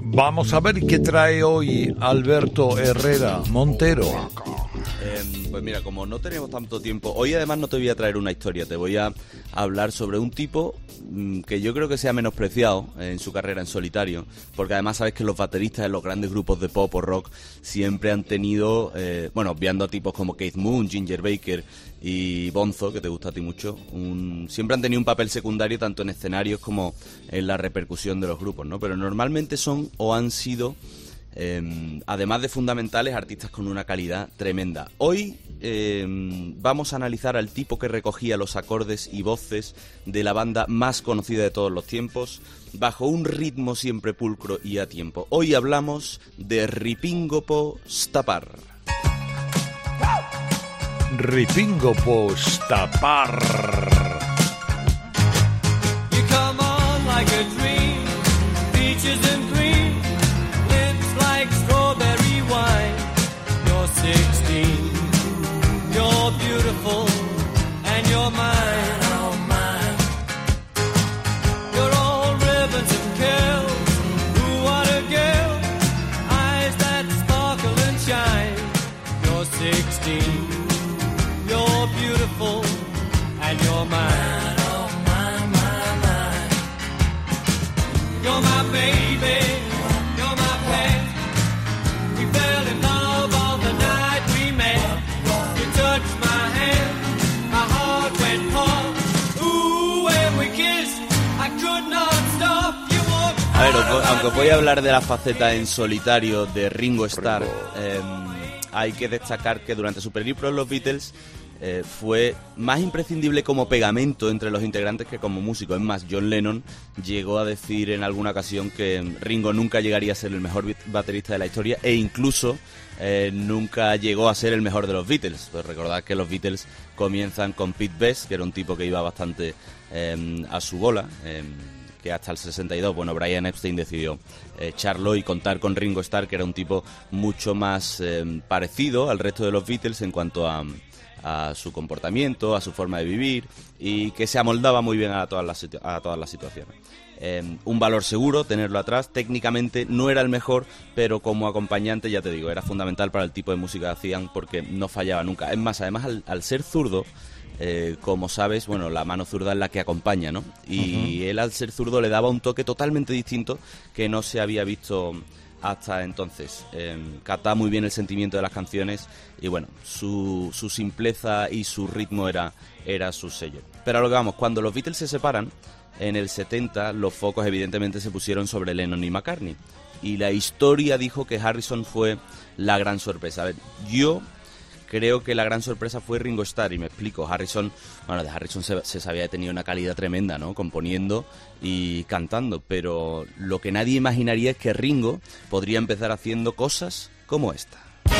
Vamos a ver qué trae hoy Alberto Herrera Montero. Pues mira, como no tenemos tanto tiempo, hoy además no te voy a traer una historia, te voy a hablar sobre un tipo que yo creo que se ha menospreciado en su carrera en solitario, porque además sabes que los bateristas de los grandes grupos de pop o rock siempre han tenido, obviando a tipos como Keith Moon, Ginger Baker y Bonzo, que te gusta a ti mucho, siempre han tenido un papel secundario tanto en escenarios como en la repercusión de los grupos, ¿no? Pero normalmente son o han sido... además de fundamentales, artistas con una calidad tremenda. Hoy vamos a analizar al tipo que recogía los acordes y voces de la banda más conocida de todos los tiempos, bajo un ritmo siempre pulcro y a tiempo. Hoy hablamos de Ringo Starr. Ringo Starr. You come on like a dream, peaches and cream, lips like strawberry wine. You're 16, you're beautiful, and you're mine, oh mine. You're all ribbons and curls, ooh what a girl, eyes that sparkle and shine. You're 16, you're beautiful, and you're mine, oh mine, mine, mine. You're my baby, you're my pet. We fell in love on the night we met. You touched my hand, my heart went pop. Ooh, when we kissed, I could not stop. You walked. A ver, aunque os voy a hablar de la faceta en solitario de Ringo Starr, hay que destacar que durante su periplo en los Beatles fue más imprescindible como pegamento entre los integrantes que como músico. Es más, John Lennon llegó a decir en alguna ocasión que Ringo nunca llegaría a ser el mejor baterista de la historia e incluso nunca llegó a ser el mejor de los Beatles. Pues recordad que los Beatles comienzan con Pete Best, que era un tipo que iba bastante a su bola, que hasta el 62, Brian Epstein decidió echarlo y contar con Ringo Starr, que era un tipo mucho más parecido al resto de los Beatles en cuanto a su comportamiento, a su forma de vivir y que se amoldaba muy bien a todas las situaciones. Un valor seguro tenerlo atrás. Técnicamente no era el mejor, pero como acompañante, ya te digo, era fundamental para el tipo de música que hacían porque no fallaba nunca. Es más, además al ser zurdo, como sabes, la mano zurda es la que acompaña, ¿no? Y él al ser zurdo le daba un toque totalmente distinto que no se había visto hasta entonces. Captaba muy bien el sentimiento de las canciones y su simpleza y su ritmo era su sello. Pero a lo que vamos, cuando los Beatles se separan en el 70, los focos evidentemente se pusieron sobre Lennon y McCartney y la historia dijo que Harrison fue la gran sorpresa. A ver, yo creo que la gran sorpresa fue Ringo Starr, y me explico. De Harrison se sabía que tenía una calidad tremenda, ¿no? Componiendo y cantando, pero lo que nadie imaginaría es que Ringo podría empezar haciendo cosas como esta.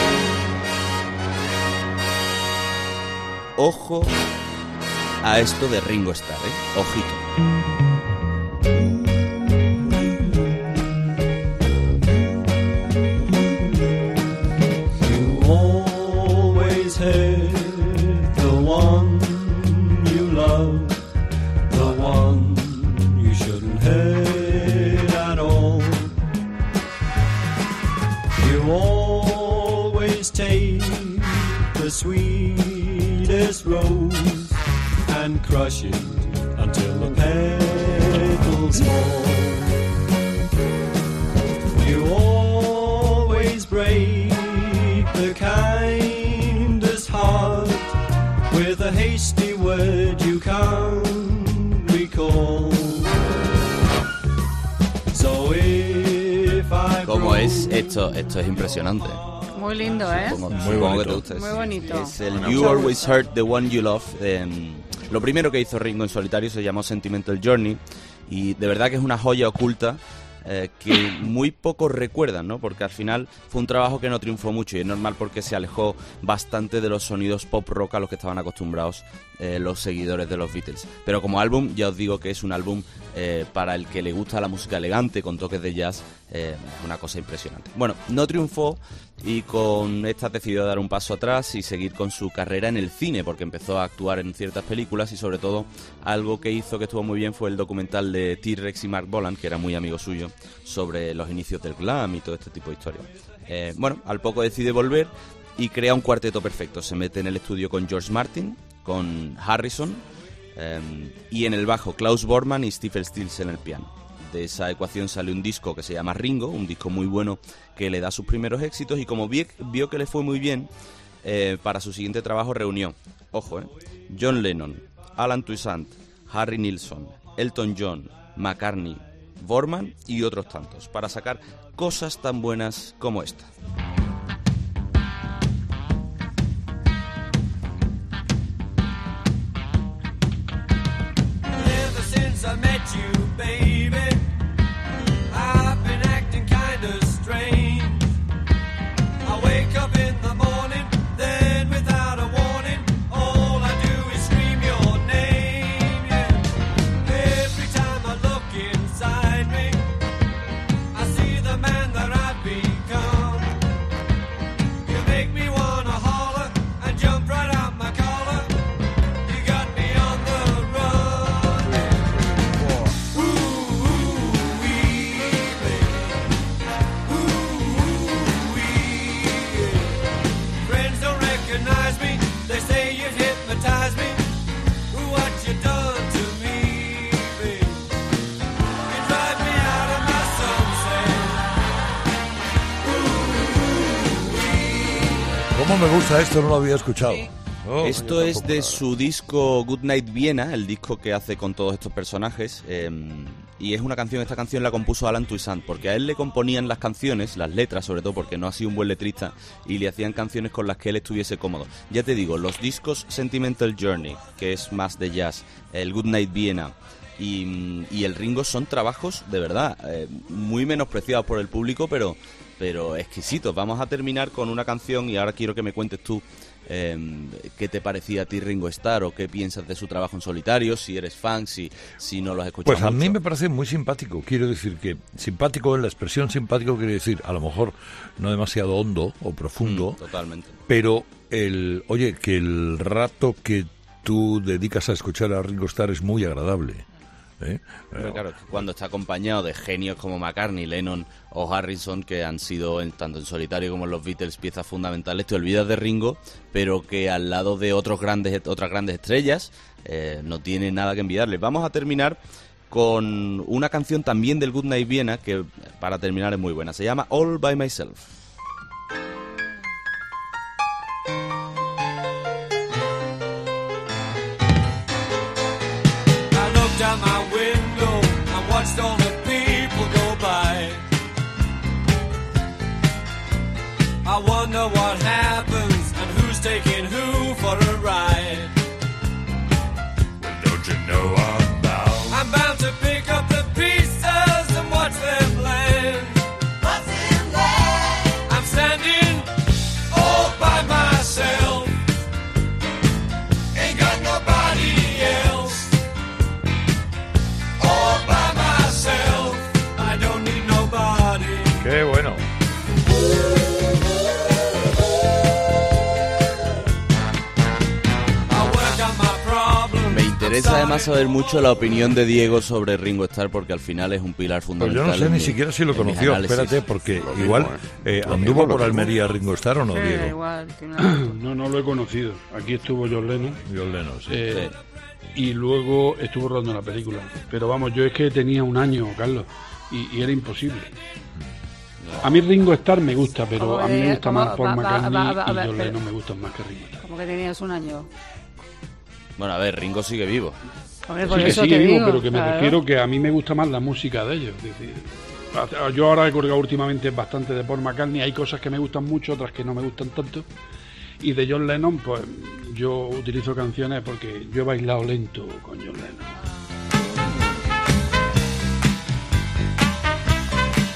Ojo a esto de Ringo Starr, ojito. The one you love, the one you shouldn't hate at all. You always take the sweetest rose and crush it until the petals fall. You always break the kindest heart with a hasty word you can't recall. So if I ¿Cómo es esto? Esto es impresionante. Muy lindo, ¿eh? Muy bonito. Que te gusta. Muy bonito. Es el You Always Hurt the One You Love. Lo primero que hizo Ringo en solitario se llamó Sentimental Journey y de verdad que es una joya oculta que muy pocos recuerdan, ¿no? Porque al final fue un trabajo que no triunfó mucho y es normal porque se alejó bastante de los sonidos pop rock a los que estaban acostumbrados los seguidores de los Beatles. Pero como álbum, ya os digo que es un álbum para el que le gusta la música elegante, con toques de jazz, una cosa impresionante. Bueno, no triunfó y con esta decidió dar un paso atrás y seguir con su carrera en el cine, porque empezó a actuar en ciertas películas y sobre todo algo que hizo que estuvo muy bien fue el documental de T-Rex y Mark Bolan, que era muy amigo suyo, sobre los inicios del glam y todo este tipo de historias. Bueno, al poco decide volver y crea un cuarteto perfecto. Se mete en el estudio con George Martin, con Harrison y en el bajo Klaus Bormann y Stephen Stills en el piano. De esa ecuación sale un disco que se llama Ringo, un disco muy bueno que le da sus primeros éxitos y como vio que le fue muy bien, para su siguiente trabajo reunió, ojo, John Lennon, Alan Toussaint, Harry Nilsson, Elton John, McCartney, Bormann y otros tantos, para sacar cosas tan buenas como esta. I met you, baby, I've been acting kinda strange. I wake up in the morning, then without a warning, all I do is scream your name, yeah. Every time I look inside me, I see the man that I've become. You make me wanna holler and jump right out my collar. You got me on the run. ¿Cómo me gusta esto? No lo había escuchado. Esto es de su disco Goodnight Vienna, el disco que hace con todos estos personajes, y es esta canción la compuso Alan Toussaint, porque a él le componían las canciones, las letras sobre todo, porque no ha sido un buen letrista, y le hacían canciones con las que él estuviese cómodo. Ya te digo, los discos Sentimental Journey, que es más de jazz, el Goodnight Vienna y el Ringo son trabajos de verdad muy menospreciados por el público, pero exquisitos. Vamos a terminar con una canción y ahora quiero que me cuentes tú qué te parecía a ti Ringo Starr o qué piensas de su trabajo en solitario, si eres fan, si no lo has escuchado. Pues a mí me parece muy simpático. Quiero decir que simpático, en la expresión simpático quiere decir a lo mejor no demasiado hondo o profundo, totalmente. Pero oye, que el rato que tú dedicas a escuchar a Ringo Starr es muy agradable. Pero claro, cuando está acompañado de genios como McCartney, Lennon o Harrison, que han sido tanto en solitario como en los Beatles piezas fundamentales, te olvidas de Ringo, pero que al lado de otras grandes estrellas no tiene nada que envidiarle. Vamos a terminar con una canción también del Goodnight Vienna que para terminar es muy buena, se llama All By Myself. Down my window, I watched all the people go by. I wonder what happens and who's taking who for a ride. Well, don't you know I'm bound to pick up the pieces and watch them land. What's in there? I'm standing all by myself. Ain't got nobody else. All by myself. I don't need nobody. Qué bueno. Me interesa además saber mucho la opinión de Diego sobre Ringo Starr, porque al final es un pilar Pues fundamental. yo no sé ni siquiera si lo conoció, espérate, porque igual anduvo por Almería Ringo Starr o no, Diego. Igual, No lo he conocido. Aquí estuvo John Lennon. John Lennon, sí. Sí. Y luego estuvo rodando la película. Pero vamos, yo es que tenía un año, Carlos, y era imposible. A mí Ringo Starr me gusta, pero a mí me gusta más Paul McCartney y John Lennon me gustan más que Ringo Starr. Como que tenías un año. Bueno, a ver, Ringo sigue vivo. Hombre, por Sí, que eso sigue te vivo, digo, pero que me claro. refiero que a mí me gusta más la música de ellos. Es decir, yo ahora he colgado últimamente bastante de Paul McCartney, hay cosas que me gustan mucho, otras que no me gustan tanto. Y de John Lennon, pues yo utilizo canciones porque yo he bailado lento con John Lennon.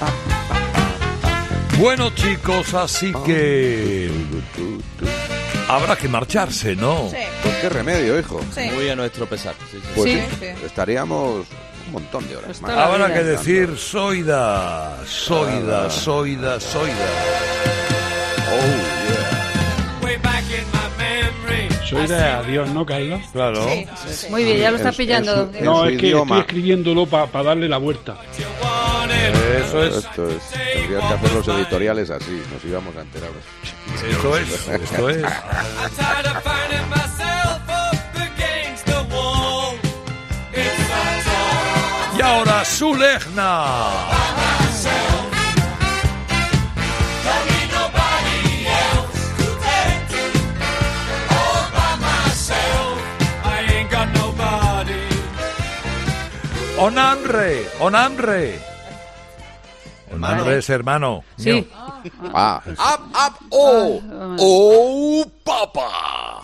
Bueno, chicos, así que habrá que marcharse, ¿no? Sí, Pues qué remedio, hijo. sí. Muy a nuestro pesar. Sí, sí. Pues Sí, sí, sí. estaríamos un montón de horas Está más. la Habrá vida. que decir soida, soida, soida, soida. Oh, yeah. Way back in my memory. Soy de adiós, ¿no, Carlos? Claro. Sí, sí. Muy bien, ya lo está En pillando. su- en No, su es que idioma. estoy escribiéndolo para darle la vuelta. You want it. Eso es, Esto es. Tendrías que hacer los editoriales así, nos íbamos a enterar. esto es, esto es. I'm tired of finding myself up against the wall. It's so tall. Y ahora Sulegna. Don't need nobody else to turn to. All by myself. I ain't got nobody. Onamre, Onamre. Onamre es hermano. Sí. Ah, up, up, oh, oh, papa.